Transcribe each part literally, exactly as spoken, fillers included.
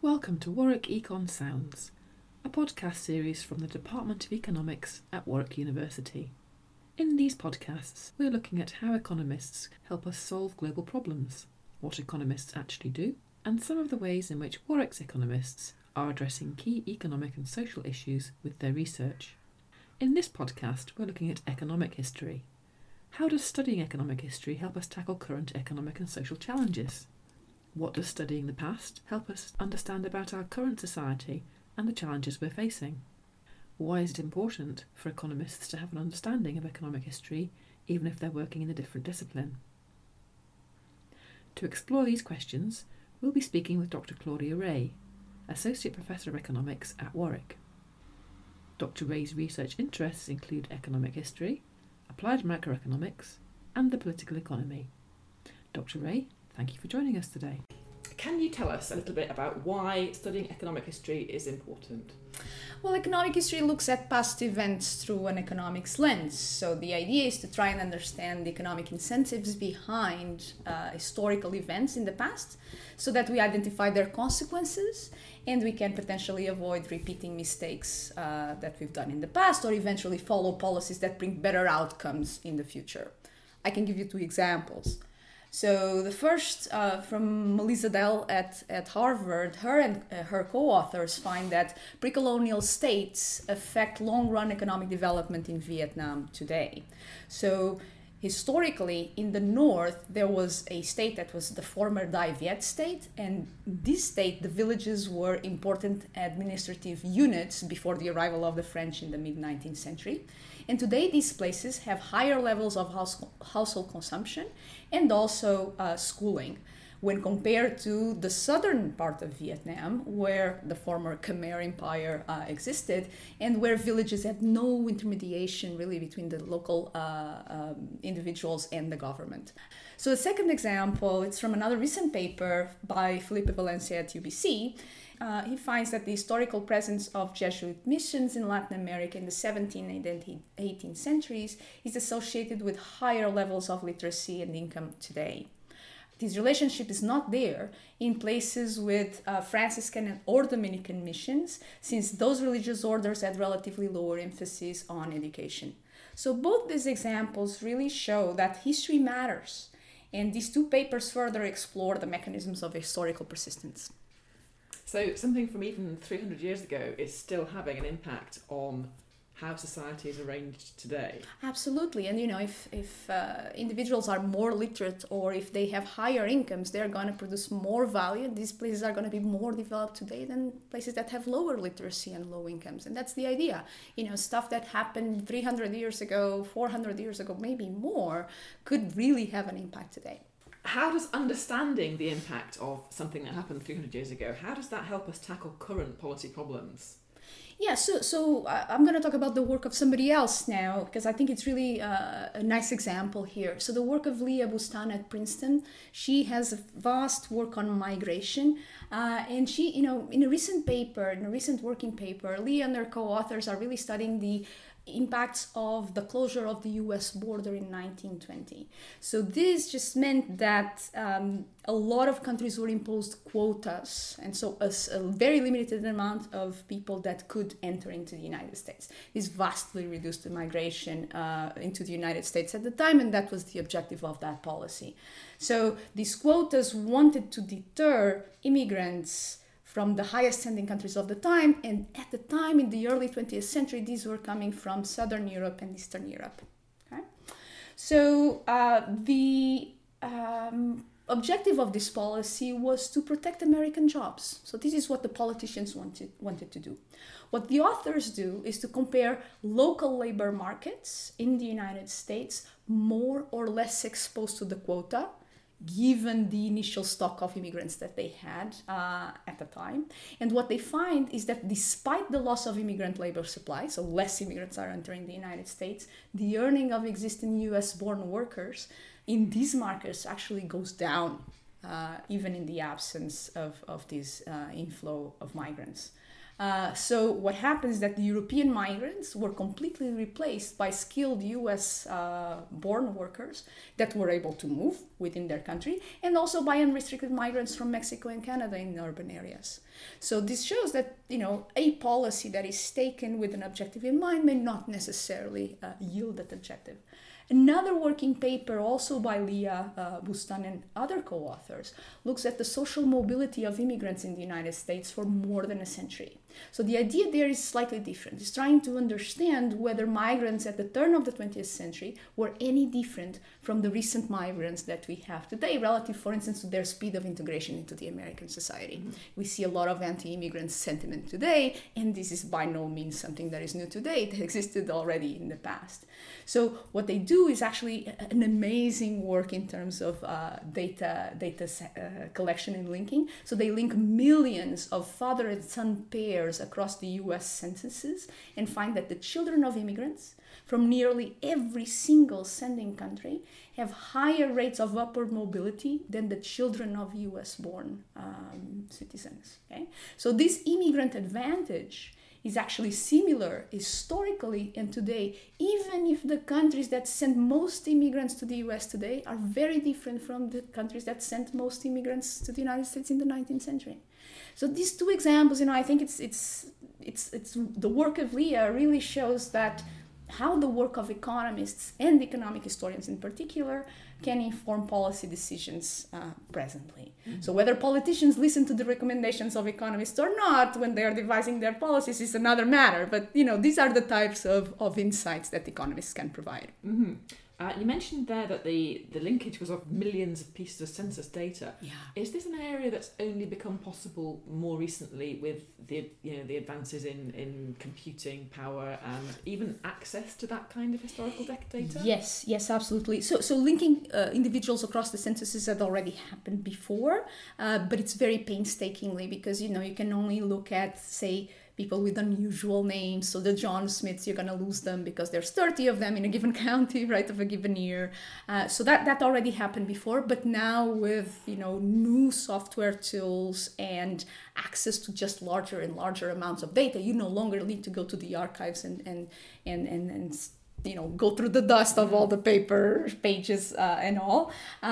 Welcome to Warwick Econ Sounds, a podcast series from the Department of Economics at Warwick University. In these podcasts, we're looking at how economists help us solve global problems, what economists actually do, and some of the ways in which Warwick's economists are addressing key economic and social issues with their research. In this podcast, we're looking at economic history. How does studying economic history help us tackle current economic and social challenges? What does studying the past help us understand about our current society and the challenges we're facing? Why is it important for economists to have an understanding of economic history, even if they're working in a different discipline? To explore these questions, we'll be speaking with Doctor Claudia Ray, Associate Professor of Economics at Warwick. Doctor Ray's research interests include economic history, applied macroeconomics, and the political economy. Doctor Ray, thank you for joining us today. Can you tell us a little bit about why studying economic history is important? Well, economic history looks at past events through an economics lens. So the idea is to try and understand the economic incentives behind uh, historical events in the past so that we identify their consequences and we can potentially avoid repeating mistakes uh, that we've done in the past or eventually follow policies that bring better outcomes in the future. I can give you two examples. So the first uh, from Melissa Dell at, at Harvard, her and uh, her co-authors find that pre-colonial states affect long-run economic development in Vietnam today. So historically, in the north, there was a state that was the former Dai Viet state, and this state, the villages were important administrative units before the arrival of the French in the mid-nineteenth century. And today, these places have higher levels of house, household consumption and also uh, schooling when compared to the southern part of Vietnam, where the former Khmer Empire uh, existed and where villages had no intermediation really between the local uh, um, individuals and the government. So the second example, it's from another recent paper by Felipe Valencia at U B C. Uh, he finds that the historical presence of Jesuit missions in Latin America in the seventeenth and eighteenth centuries is associated with higher levels of literacy and income today. This relationship is not there in places with uh, Franciscan or Dominican missions, since those religious orders had relatively lower emphasis on education. So both these examples really show that history matters, and these two papers further explore the mechanisms of historical persistence. So something from even three hundred years ago is still having an impact on how society is arranged today. Absolutely. And you know, if, if uh, individuals are more literate or if they have higher incomes, they're going to produce more value. These places are going to be more developed today than places that have lower literacy and low incomes. And that's the idea. You know, stuff that happened three hundred years ago, four hundred years ago, maybe more, could really have an impact today. How does understanding the impact of something that happened three hundred years ago, how does that help us tackle current policy problems? Yeah, so so uh, I'm going to talk about the work of somebody else now, because I think it's really uh, a nice example here. So the work of Leah Bustan at Princeton, she has a vast work on migration, uh, and she, you know, in a recent paper, in a recent working paper, Leah and her co-authors are really studying the impacts of the closure of the U S border in nineteen twenty. So this just meant that um, a lot of countries were imposed quotas, and so a, a very limited amount of people that could enter into the United States. This vastly reduced the migration uh, into the United States at the time, and that was the objective of that policy. So these quotas wanted to deter immigrants from the highest standing countries of the time, and at the time in the early twentieth century, these were coming from Southern Europe and Eastern Europe. Okay? So uh, the um, objective of this policy was to protect American jobs. So this is what the politicians wanted, wanted to do. What the authors do is to compare local labor markets in the United States more or less exposed to the quota, given the initial stock of immigrants that they had uh, at the time. And what they find is that despite the loss of immigrant labor supply, so less immigrants are entering the United States, the earning of existing U S-born workers in these markets actually goes down, uh, even in the absence of, of this uh, inflow of migrants. Uh, so what happens is that the European migrants were completely replaced by skilled U S uh, born workers that were able to move within their country, and also by unrestricted migrants from Mexico and Canada in urban areas. So this shows that, you know, a policy that is taken with an objective in mind may not necessarily uh, yield that objective. Another working paper, also by Leah uh, Bustan and other co-authors, looks at the social mobility of immigrants in the United States for more than a century. So the idea there is slightly different. It's trying to understand whether migrants at the turn of the twentieth century were any different from the recent migrants that we have today, relative, for instance, to their speed of integration into the American society. Mm-hmm. We see a lot of anti-immigrant sentiment today, and this is by no means something that is new today. It existed already in the past. So what they do is actually an amazing work in terms of uh, data, data uh, collection and linking. So they link millions of father and son pairs across the U S censuses and find that the children of immigrants from nearly every single sending country have higher rates of upward mobility than the children of U S born um, citizens. Okay? So this immigrant advantage is actually similar historically and today, even if the countries that send most immigrants to the U S today are very different from the countries that sent most immigrants to the United States in the nineteenth century. So these two examples, you know, I think it's it's it's it's the work of Leah really shows that how the work of economists and economic historians in particular can inform policy decisions uh, presently. Mm-hmm. So whether politicians listen to the recommendations of economists or not when they are devising their policies is another matter. But, you know, these are the types of, of insights that economists can provide. Mm-hmm. Uh, you mentioned there that the, the linkage was of millions of pieces of census data. Yeah. Is this an area that's only become possible more recently with the you know the advances in, in computing power and even access to that kind of historical data? Yes, yes, absolutely. So so linking uh, individuals across the censuses had already happened before, uh, but it's very painstakingly because, you know, you can only look at, say, people with unusual names. So the John Smiths, you're going to lose them because there's thirty of them in a given county, right, of a given year. Uh, so that, that already happened before. But now with, you know, new software tools and access to just larger and larger amounts of data, you no longer need to go to the archives and, and, and, and, and you know, go through the dust of all the paper pages uh, and all.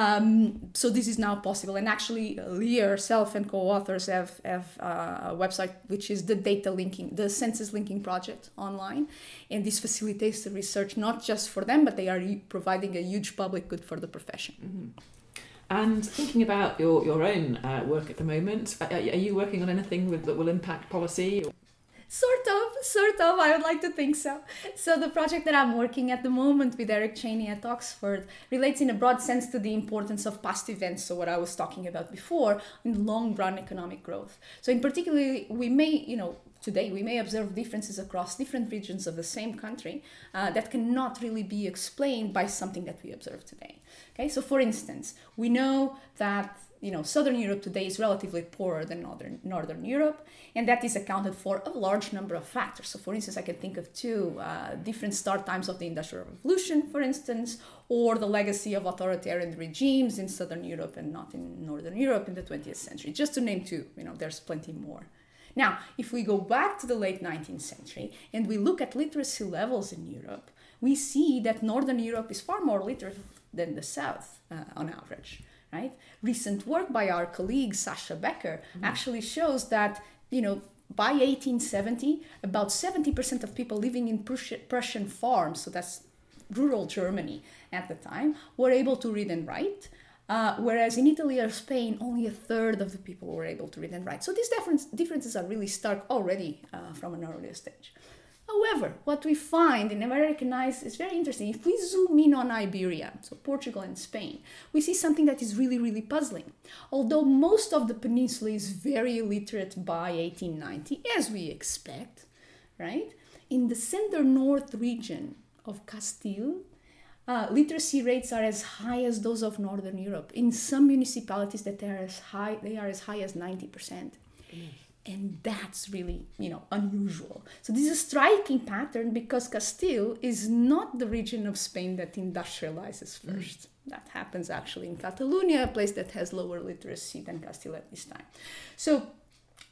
Um, so this is now possible. And actually, Leah herself and co-authors have, have uh, a website which is the data linking, the census linking project online. And this facilitates the research not just for them, but they are providing a huge public good for the profession. Mm-hmm. And thinking about your, your own uh, work at the moment, are, are you working on anything with, that will impact policy? Sort of, sort of, I would like to think so. So the project that I'm working at the moment with Eric Cheney at Oxford relates in a broad sense to the importance of past events, so what I was talking about before, in long-run economic growth. So in particular, we may, you know, today we may observe differences across different regions of the same country uh, that cannot really be explained by something that we observe today. Okay, so for instance, we know that you know, Southern Europe today is relatively poorer than Northern, Northern Europe, and that is accounted for a large number of factors. So for instance, I can think of two uh, different start times of the Industrial Revolution, for instance, or the legacy of authoritarian regimes in Southern Europe and not in Northern Europe in the twentieth century, just to name two. You know, there's plenty more. Now, if we go back to the late nineteenth century and we look at literacy levels in Europe, we see that Northern Europe is far more literate than the South uh, on average. Right? Recent work by our colleague Sasha Becker mm-hmm. actually shows that, you know, by eighteen seventy, about seventy percent of people living in Prussian farms, so that's rural Germany at the time, were able to read and write, uh, whereas in Italy or Spain, only a third of the people were able to read and write. So these difference, differences are really stark already uh, from an earlier stage. However, what we find in American eyes is very interesting. If we zoom in on Iberia, so Portugal and Spain, we see something that is really, really puzzling. Although most of the peninsula is very illiterate by eighteen ninety, as we expect, right? In the center-north region of Castile, uh, literacy rates are as high as those of Northern Europe. In some municipalities, that they are as high, they are as high as ninety percent. Mm. And that's really, you know, unusual. So this is a striking pattern because Castile is not the region of Spain that industrializes first. Mm. That happens actually in Catalonia, a place that has lower literacy than Castile at this time. So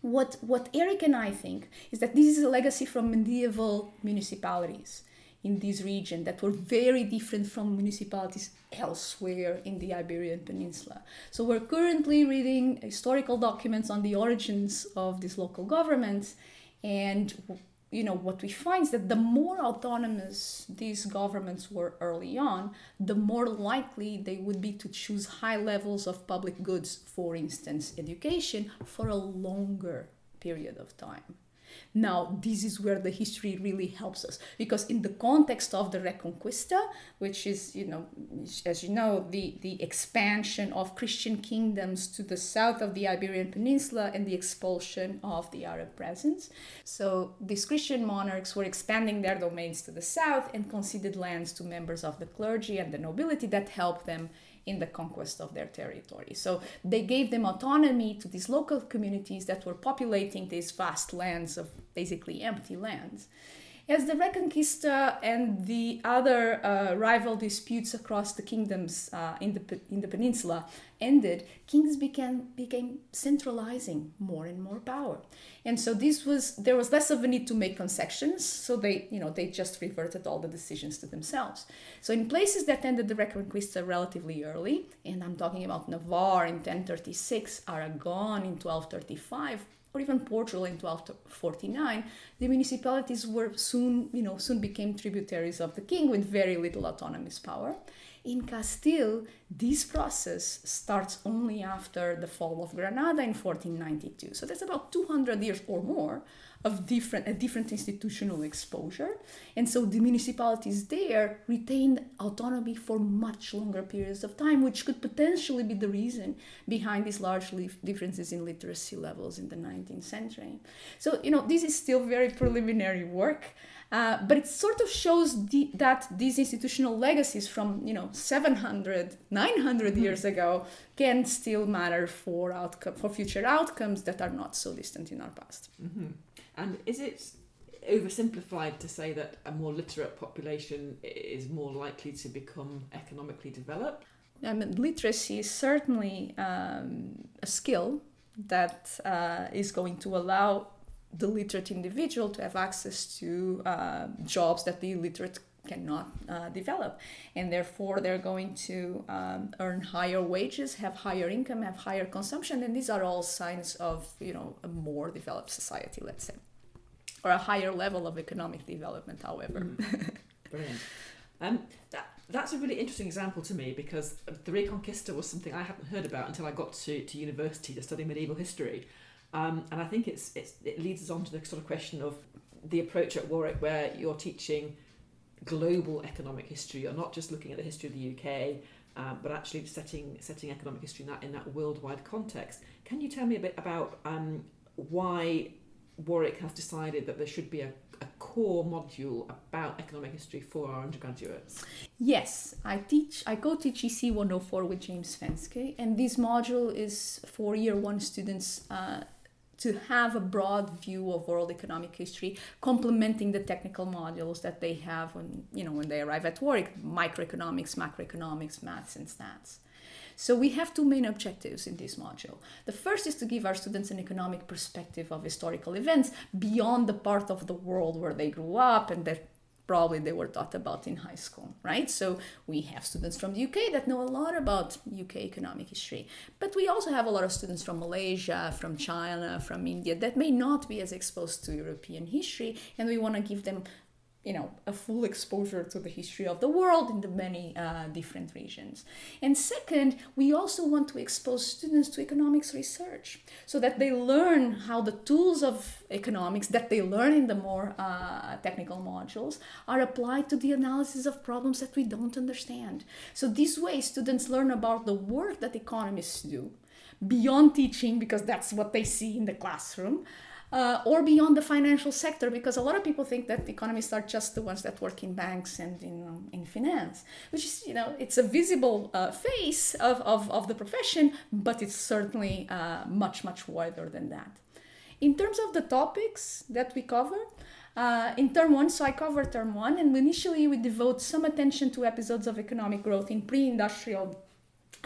what, what Eric and I think is that this is a legacy from medieval municipalities in this region that were very different from municipalities elsewhere in the Iberian Peninsula. So we're currently reading historical documents on the origins of these local governments, and you know what we find is that the more autonomous these governments were early on, the more likely they would be to choose high levels of public goods, for instance, education, for a longer period of time. Now, this is where the history really helps us, because in the context of the Reconquista, which is, you know, as you know, the, the expansion of Christian kingdoms to the south of the Iberian Peninsula and the expulsion of the Arab presence. So these Christian monarchs were expanding their domains to the south and conceded lands to members of the clergy and the nobility that helped them in the conquest of their territory. So they gave them autonomy to these local communities that were populating these vast lands of basically empty lands. As the Reconquista and the other uh, rival disputes across the kingdoms uh, in the in the peninsula ended, kings began became centralizing more and more power, and so this was there was less of a need to make concessions. So they you know they just reverted all the decisions to themselves. So in places that ended the Reconquista relatively early, and I'm talking about Navarre in ten thirty-six, Aragon in twelve thirty-five. Or even Portugal in twelve forty-nine, the municipalities were soon, you know, soon became tributaries of the king with very little autonomous power. In Castile, this process starts only after the fall of Granada in fourteen ninety-two. So that's about two hundred years or more of different a different institutional exposure. And so the municipalities there retained autonomy for much longer periods of time, which could potentially be the reason behind these large differences in literacy levels in the nineteenth century. So, you know, this is still very preliminary work, uh, but it sort of shows the, that these institutional legacies from, you know, seven hundred, nine hundred mm-hmm. years ago can still matter for outcome, for future outcomes that are not so distant in our past. Mm-hmm. And is it oversimplified to say that a more literate population is more likely to become economically developed? I mean, literacy is certainly um, a skill that uh, is going to allow the literate individual to have access to uh, jobs that the illiterate cannot uh, develop, and therefore they're going to um, earn higher wages, have higher income, have higher consumption, and these are all signs of, you know, a more developed society, let's say, or a higher level of economic development, however. Mm. Brilliant. Um, that that's a really interesting example to me, because the Reconquista was something I hadn't heard about until I got to, to university to study medieval history, um, and I think it's, it's it leads us on to the sort of question of the approach at Warwick, where you're teaching global economic history. You're not just looking at the history of the U K, um, but actually setting setting economic history in that in that worldwide context. Can you tell me a bit about um, why Warwick has decided that there should be a, a core module about economic history for our undergraduates? Yes, I teach. I co-teach E C one oh four with James Fenske, and this module is for year one students Uh, to have a broad view of world economic history, complementing the technical modules that they have when, you know, when they arrive at Warwick: microeconomics, macroeconomics, maths, and stats. So we have two main objectives in this module. The first is to give our students an economic perspective of historical events beyond the part of the world where they grew up and that probably they were taught about in high school, right? So we have students from the U K that know a lot about U K economic history, but we also have a lot of students from Malaysia, from China, from India that may not be as exposed to European history, and we want to give them, you know, a full exposure to the history of the world in the many uh, different regions. And second, we also want to expose students to economics research so that they learn how the tools of economics that they learn in the more uh, technical modules are applied to the analysis of problems that we don't understand. So this way, students learn about the work that economists do beyond teaching, because that's what they see in the classroom, Uh, or beyond the financial sector, because a lot of people think that economists are just the ones that work in banks and in, um, in finance, which is, you know, it's a visible uh, face of, of, of the profession, but it's certainly uh, much, much wider than that. In terms of the topics that we cover, uh, in term one, so I cover term one, and initially we devote some attention to episodes of economic growth in pre-industrial Uh,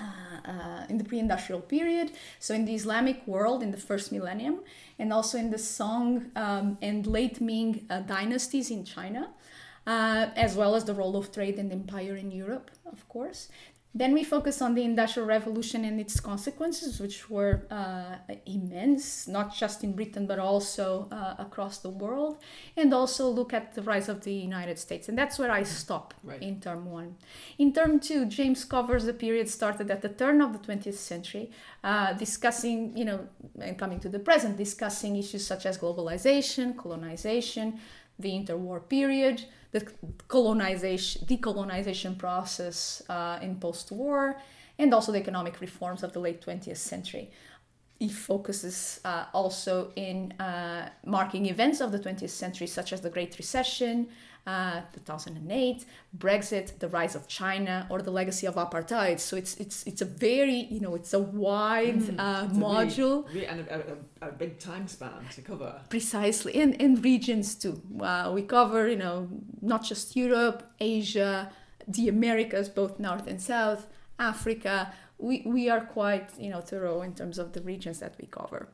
uh, in the pre-industrial period, so in the Islamic world in the first millennium, and also in the Song um, and late Ming uh, dynasties in China, uh, as well as the role of trade and empire in Europe, of course. Then we focus on the Industrial Revolution and its consequences, which were uh, immense, not just in Britain, but also uh, across the world, and also look at the rise of the United States. And that's where I stop right. in term one. In term two, James covers the period started at the turn of the twentieth century, uh, discussing, you know, and coming to the present, discussing issues such as globalization, colonization, the interwar period, the colonization, decolonization process uh, in post-war, and also the economic reforms of the late twentieth century. He focuses uh, also in uh, marking events of the twentieth century, such as the Great Recession, uh, two thousand eight, Brexit, the rise of China, or the legacy of apartheid. So it's it's it's a very, you know, it's a wide mm, uh, module. Really, really, and a, a, a big time span to cover. Precisely, and, and regions too. Uh, we cover, you know, not just Europe, Asia, the Americas, both North and South, Africa. We we are quite, you know, thorough in terms of the regions that we cover.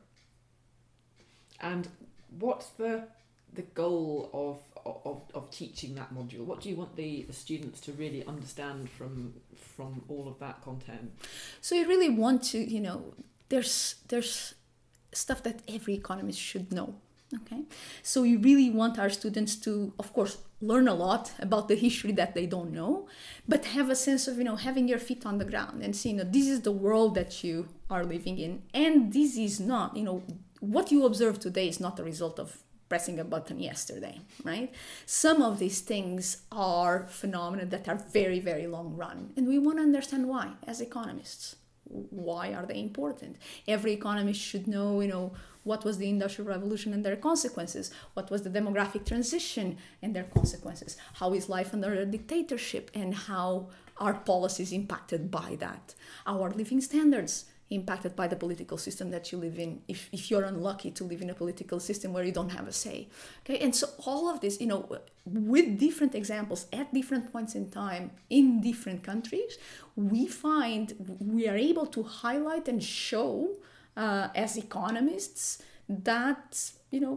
And what's the the goal of of, of teaching that module? What do you want the, the students to really understand from from all of that content? So you really want to, you know, there's there's stuff that every economist should know. Okay, so we really want our students to, of course, learn a lot about the history that they don't know, but have a sense of, you know, having your feet on the ground and seeing, you know, this is the world that you are living in, and this is not, you know, what you observe today is not the result of pressing a button yesterday, right? Some of these things are phenomena that are very, very long run, and we want to understand why as economists. Why are they important? Every economist should know, you know, what was the Industrial Revolution and their consequences? What was the demographic transition and their consequences? How is life under a dictatorship and how are policies impacted by that? Our living standards impacted by the political system that you live in, if, if you're unlucky to live in a political system where you don't have a say. Okay, and so all of this, you know, with different examples at different points in time in different countries, we find we are able to highlight and show uh, as economists that, you know,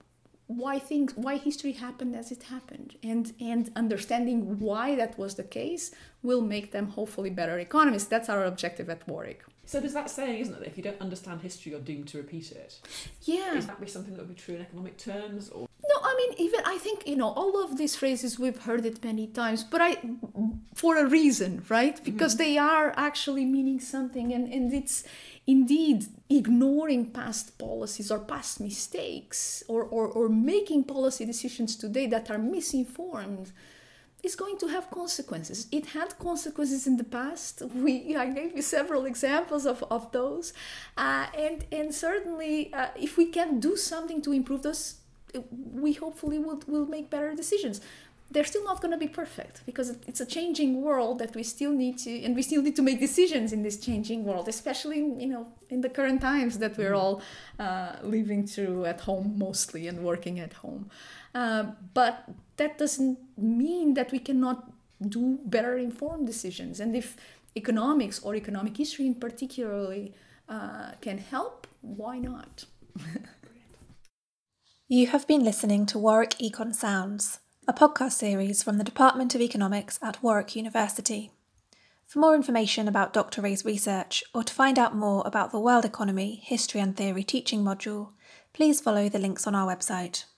why things, why history happened as it happened, and and understanding why that was the case will make them hopefully better economists. That's our objective at Warwick. So there's that saying, isn't it, that if you don't understand history, you're doomed to repeat it? Yeah. Is that be something that would be true in economic terms? Or no, I mean, even I think, you know, all of these phrases, we've heard it many times, but I, for a reason, right? Because mm-hmm. they are actually meaning something, and, and it's indeed ignoring past policies or past mistakes, or, or, or making policy decisions today that are misinformed is going to have consequences. It had consequences in the past. We I gave you several examples of, of those. Uh, and, and certainly, uh, if we can do something to improve those, we hopefully will, will make better decisions. They're still not going to be perfect because it's a changing world that we still need to, and we still need to make decisions in this changing world, especially, you know, in the current times that we're all uh, living through at home mostly and working at home. Uh, but that doesn't mean that we cannot do better informed decisions. And if economics or economic history in particularly uh, can help, why not? You have been listening to Warwick Econ Sounds, a podcast series from the Department of Economics at Warwick University. For more information about Doctor Ray's research, or to find out more about the World Economy, History and Theory teaching module, please follow the links on our website.